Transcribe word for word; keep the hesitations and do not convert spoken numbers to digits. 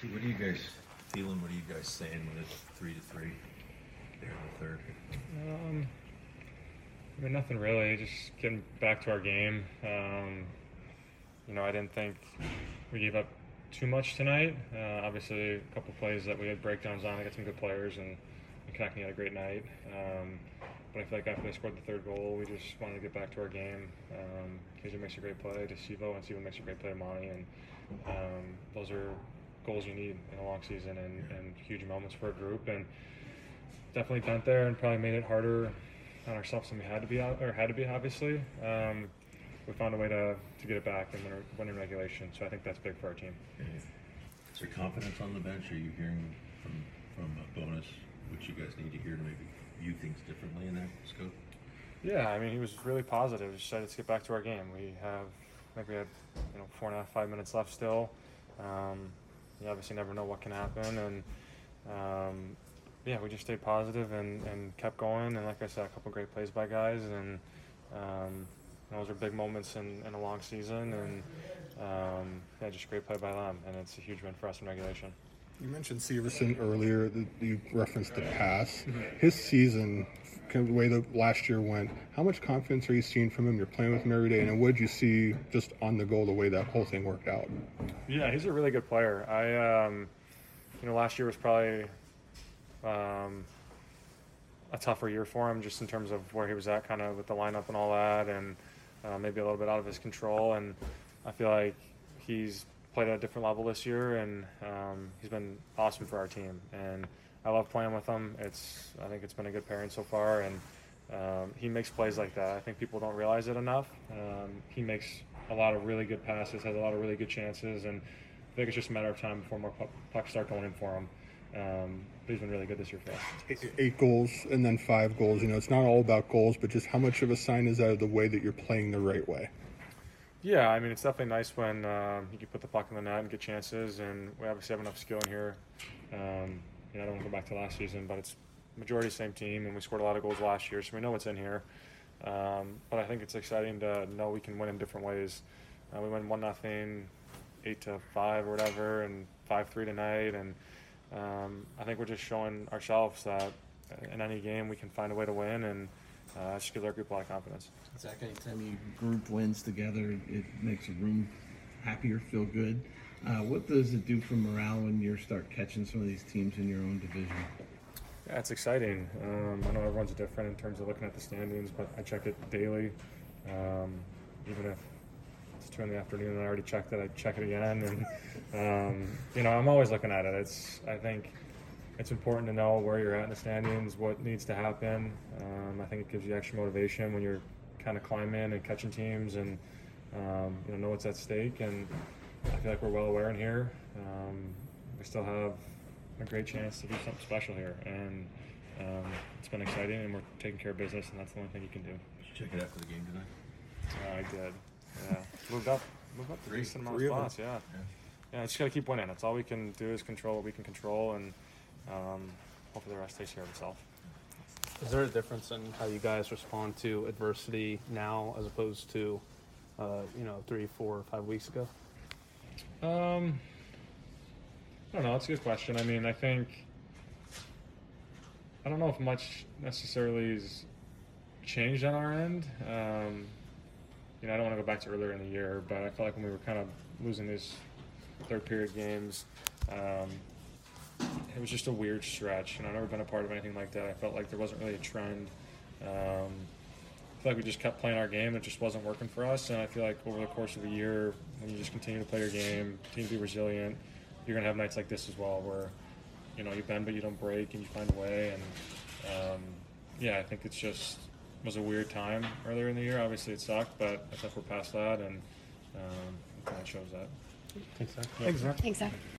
What are you guys feeling? What are you guys saying when it's three to three there in the third? Um, I mean, nothing really. Just getting back to our game. Um, you know, I didn't think we gave up too much tonight. Uh, obviously, a couple plays that we had breakdowns on. I got some good players, and Konechny had a great night. Um, but I feel like after they scored the third goal, we just wanted to get back to our game. Um, Kazer makes a great play to Sivo, and Sivo makes a great play to Monty, and um, those are goals you need in a long season and, and huge moments for a group. And definitely bent there and probably made it harder on ourselves than we had to be, or had to be, obviously. Um, we found a way to, to get it back and win, win in regulation, so I think that's big for our team. Is there confidence on the bench? Are you hearing from from uh, Bowness what you guys need to hear to maybe view things differently in that scope? Yeah, I mean, he was really positive. He said, let's get back to our game. We have, I think we had, you know, four and a half, five minutes left still. Um, you obviously never know what can happen, and um, yeah, we just stayed positive and, and kept going. And like I said, a couple great plays by guys, and um, those are big moments in, in a long season, and um, yeah, just great play by them, and it's a huge win for us in regulation. You mentioned Severson earlier. That you referenced the pass. His season, kind of the way that last year went, how much confidence are you seeing from him? You're playing with him every day, and what did you see just on the goal, the way that whole thing worked out? Yeah, he's a really good player. I, um, you know, last year was probably um, a tougher year for him, just in terms of where he was at, kind of with the lineup and all that, and uh, maybe a little bit out of his control. And I feel like he's played at a different level this year, and um, he's been awesome for our team. And I love playing with him. It's I think it's been a good pairing so far, and um, he makes plays like that. I think people don't realize it enough. Um, he makes a lot of really good passes, has a lot of really good chances, and I think it's just a matter of time before more pucks start going in for him. Um, but he's been really good this year for us. Eight, eight goals and then five goals. You know, it's not all about goals, but just how much of a sign is that of the way that you're playing the right way? Yeah, I mean, it's definitely nice when um, you can put the puck in the net and get chances, and we obviously have enough skill in here. Um, you know, I don't want to go back to last season, but it's majority same team, and we scored a lot of goals last year, so we know what's in here. Um, but I think it's exciting to know we can win in different ways. Uh, we won one nothing, eight to five or whatever, and five three tonight, and um, I think we're just showing ourselves that in any game we can find a way to win, and uh, it just gives our group a lot of confidence. Zach, anytime you group wins together, it makes a room happier, feel good. Uh, what does it do for morale when you start catching some of these teams in your own division? Yeah, it's exciting. Um, I know everyone's different in terms of looking at the standings, but I check it daily. Um, even if it's two in the afternoon and I already checked it, I check it again. And, um, you know, I'm always looking at it. It's, I think it's important to know where you're at in the standings, what needs to happen. Um, I think it gives you extra motivation when you're kind of climbing and catching teams, and um, you know, know what's at stake. And I feel like we're well aware in here. Um, we still have a great chance to do something special here, and um, it's been exciting, and we're taking care of business, and that's the only thing you can do. Did you check it after the game tonight? Uh, I did. Yeah, moved up, moved up a Three. decent amount Three of of them. spots. Yeah. Yeah. Yeah, just gotta keep winning. That's all we can do is control what we can control, and um, hopefully the rest takes care of itself. Is there a difference in how you guys respond to adversity now as opposed to, uh, you know, three, four, five weeks ago? Um, I don't know. That's a good question. I mean, I think I don't know if much necessarily has changed on our end. Um, you know, I don't want to go back to earlier in the year, but I felt like when we were kind of losing these third period games, um, it was just a weird stretch, and I've never been a part of anything like that. I felt like there wasn't really a trend. Um, I feel like we just kept playing our game. It just wasn't working for us, and I feel like over the course of a year, when you just continue to play your game, continue to be resilient, you're going to have nights like this as well where, you know, you bend but you don't break, and you find a way. And, um, yeah, I think it's just it was a weird time earlier in the year. Obviously it sucked, but I think we're past that, and um, it kind of shows that. Thanks, Zach. Thanks, Zach. Thanks, Zach.